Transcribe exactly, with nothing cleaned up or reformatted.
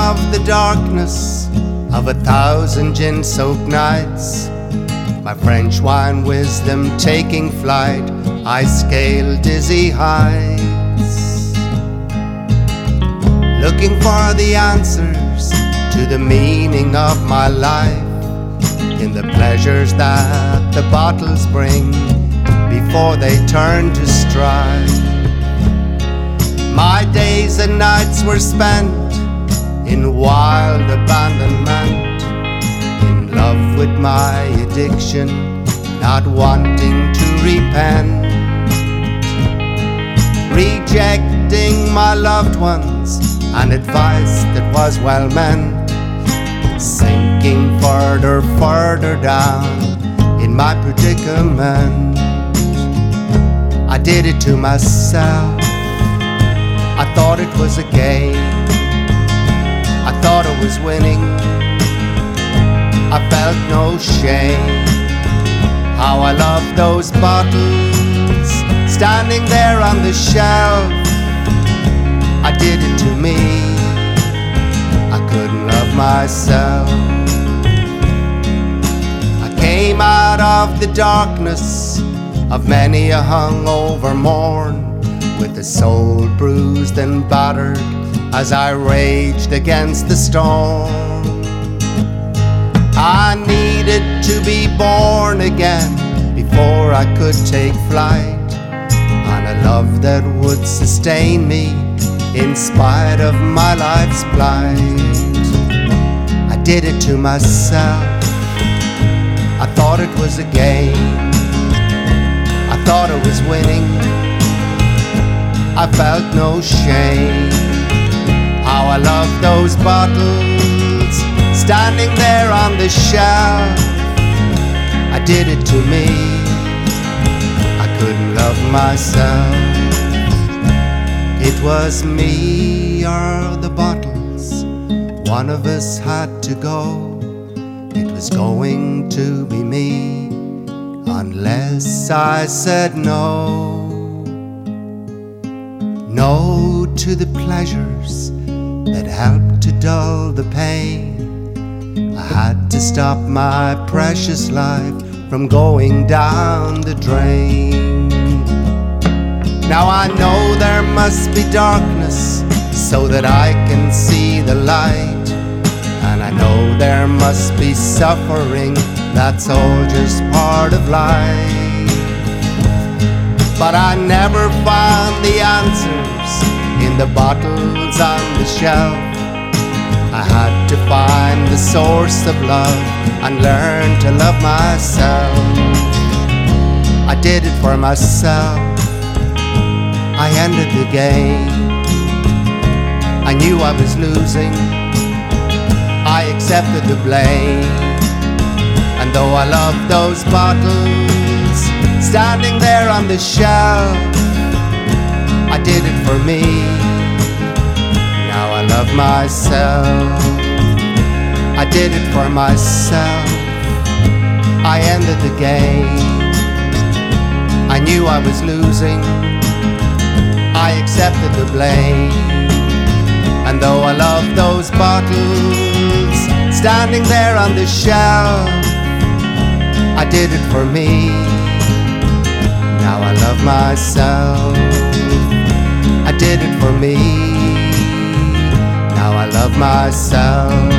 of the darkness of a thousand gin-soaked nights, my French wine wisdom taking flight, I scale dizzy heights, looking for the answers to the meaning of my life in the pleasures that the bottles bring before they turn to strife. My days and nights were spent in wild abandonment, in love with my addiction, not wanting to repent, rejecting my loved ones and advice that was well meant, sinking further, further down in my predicament. I did it to myself. I thought it was a game. I thought I was winning. I felt no shame. How I loved those bottles standing there on the shelf. I did it to me. I couldn't love myself. I came out of the darkness of many a hungover morn, with a soul bruised and battered as I raged against the storm. I needed to be born again before I could take flight, and a love that would sustain me in spite of my life's plight. I did it to myself. I thought it was a game. I thought I was winning. I felt no shame. How I loved those bottles standing there on the shelf. I did it to me. I couldn't love myself. It was me or the bottles. One of us had to go. It was going to be me unless I said no. No to the pleasures that helped to dull the pain. I had to stop my precious life from going down the drain. Now I know there must be darkness so that I can see the light, and I know there must be suffering, that's all just part of life. But I never found the answers in the bottles on the shelf. I had to find the source of love and learn to love myself. I did it for myself. I ended the game. I knew I was losing. I accepted the blame. And though I loved those bottles standing there on the shelf, I did it for me. Now I love myself. I did it for myself. I ended the game. I knew I was losing. I accepted the blame. And though I loved those bottles standing there on the shelf, I did it for me. Now I love myself. I did it for me. Now I love myself.